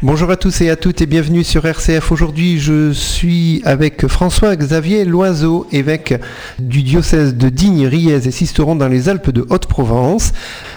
Bonjour à tous et à toutes et bienvenue sur RCF. Aujourd'hui, je suis avec François-Xavier Loiseau, évêque du diocèse de Digne, Riez et Sisteron dans les Alpes de Haute-Provence.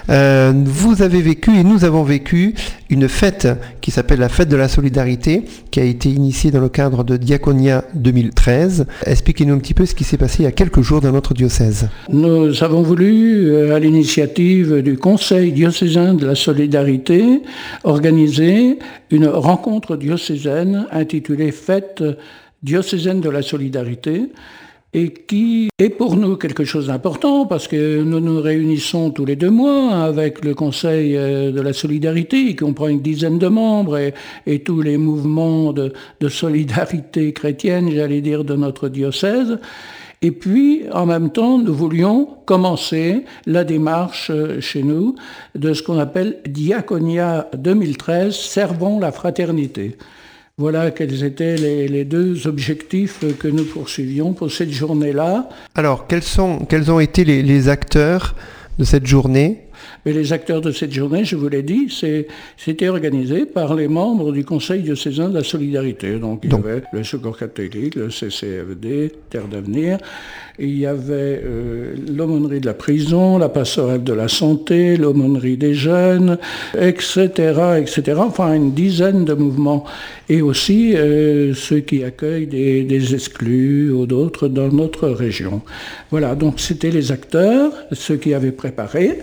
Vous avez vécu et nous avons vécu une fête qui s'appelle la Fête de la Solidarité, qui a été initiée dans le cadre de Diaconia 2013. Expliquez-nous un petit peu ce qui s'est passé il y a quelques jours dans notre diocèse. Nous avons voulu, à l'initiative du Conseil diocésain de la Solidarité, organiser une rencontre diocésaine intitulée Fête diocésaine de la Solidarité, et qui est pour nous quelque chose d'important parce que nous nous réunissons tous les 2 mois avec le Conseil de la Solidarité qui comprend une dizaine de membres et tous les mouvements de solidarité chrétienne, j'allais dire, de notre diocèse. Et puis, en même temps, nous voulions commencer la démarche chez nous de ce qu'on appelle Diaconia 2013, Servons la fraternité. Voilà quels étaient les 2 objectifs que nous poursuivions pour cette journée-là. Alors, quels ont été les acteurs de cette journée ? Mais les acteurs de cette journée, je vous l'ai dit, c'était organisé par les membres du Conseil diocésain de la Solidarité. Donc il y avait le Secours catholique, le CCFD, Terre d'avenir, il y avait l'aumônerie de la prison, la pastorale de la santé, l'aumônerie des jeunes, etc., etc. Enfin, une dizaine de mouvements. Et aussi ceux qui accueillent des exclus ou d'autres dans notre région. Voilà, donc c'était les acteurs, ceux qui avaient préparé.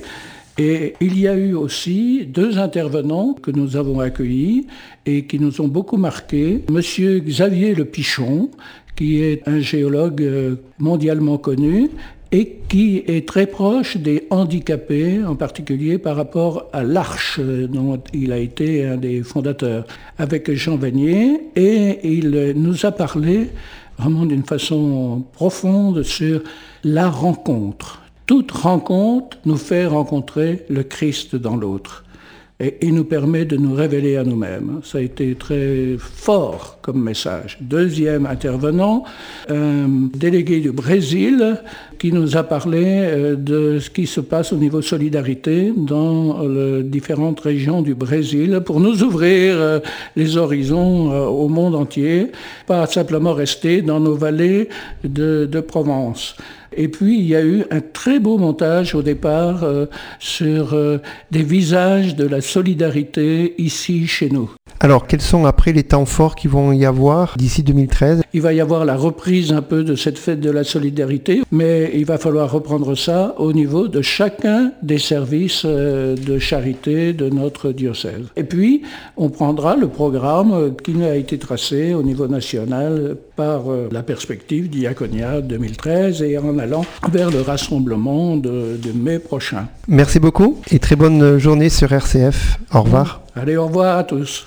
Et il y a eu aussi 2 intervenants que nous avons accueillis et qui nous ont beaucoup marqués. Monsieur Xavier Le Pichon, qui est un géologue mondialement connu et qui est très proche des handicapés, en particulier par rapport à l'Arche, dont il a été un des fondateurs, avec Jean Vanier, et il nous a parlé vraiment d'une façon profonde sur la rencontre. Toute rencontre nous fait rencontrer le Christ dans l'autre et il nous permet de nous révéler à nous-mêmes. Ça a été très fort comme message. 2e intervenant, un délégué du Brésil qui nous a parlé de ce qui se passe au niveau solidarité dans les différentes régions du Brésil pour nous ouvrir les horizons au monde entier, pas simplement rester dans nos vallées de Provence. Et puis, il y a eu un très beau montage au départ sur des visages de la solidarité ici, chez nous. Alors, quels sont après les temps forts qui vont y avoir d'ici 2013 ? Il va y avoir la reprise un peu de cette fête de la solidarité, mais il va falloir reprendre ça au niveau de chacun des services de charité de notre diocèse. Et puis, on prendra le programme qui a été tracé au niveau national par la perspective Diaconia 2013 et en allant vers le rassemblement de mai prochain. Merci beaucoup et très bonne journée sur RCF. Au revoir. Allez, au revoir à tous.